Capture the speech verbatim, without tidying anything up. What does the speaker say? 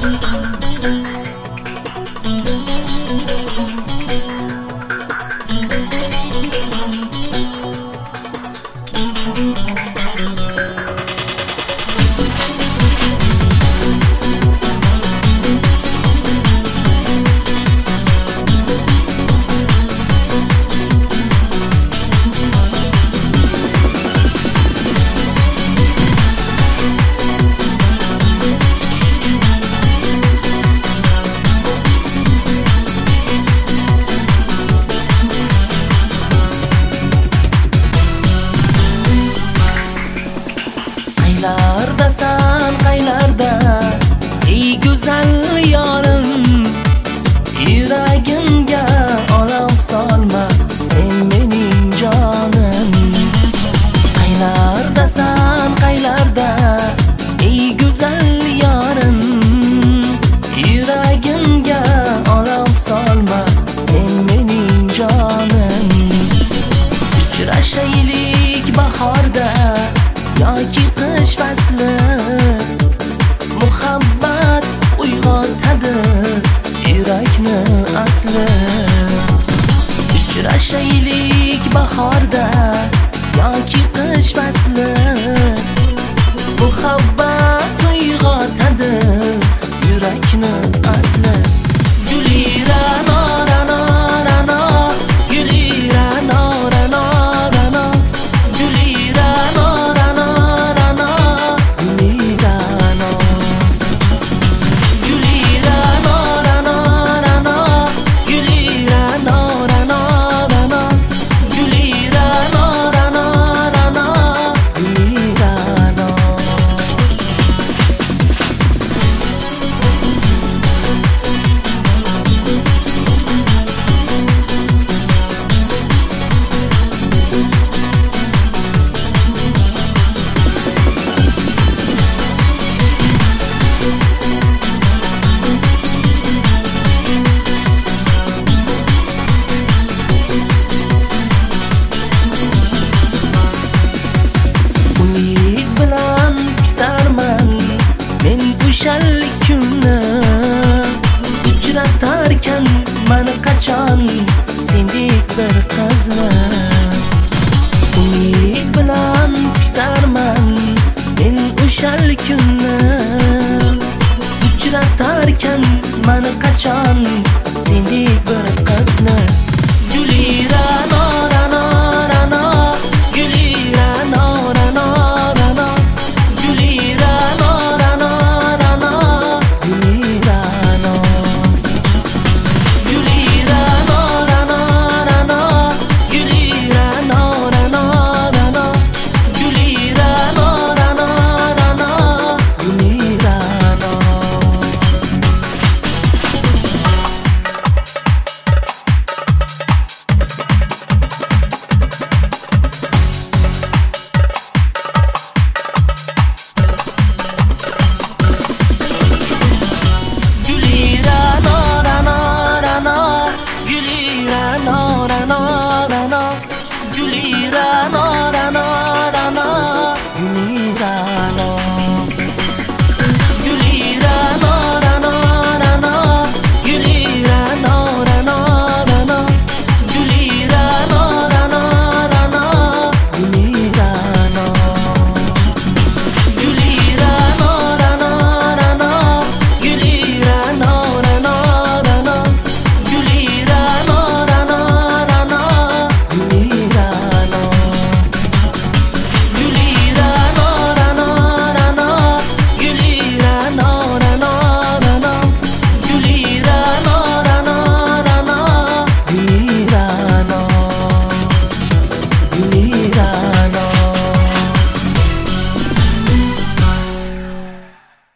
Qaylardasan, qaylarda ey go'zal yorim, yuragimga olov solma sen mening jonim. Qaylardasan, qaylarda ey go'zal yorim, yuragimga olov solma sen mening jonim. Uchrashaylik bahorda yoki qish fasli, muhabbat uyg'otadi yurakni asli. Uchrashaylik bahorda yoki qish fasli, muhabbat uyg'otadi yurakni asli. Gulira nora nora nora, gulira nora nora nora, gulira nora nora nora, gulira nora, gulira nora nora nora, gulira nora nora nora, gulira nora nora nora, gulira nora. Umid bilan kutarman men o'shalik kunni, uchratarkan mani qachon sendek bir qizni. Umid bilan kutarman men o'shalik kunni, uchratarkan mani qachon sendek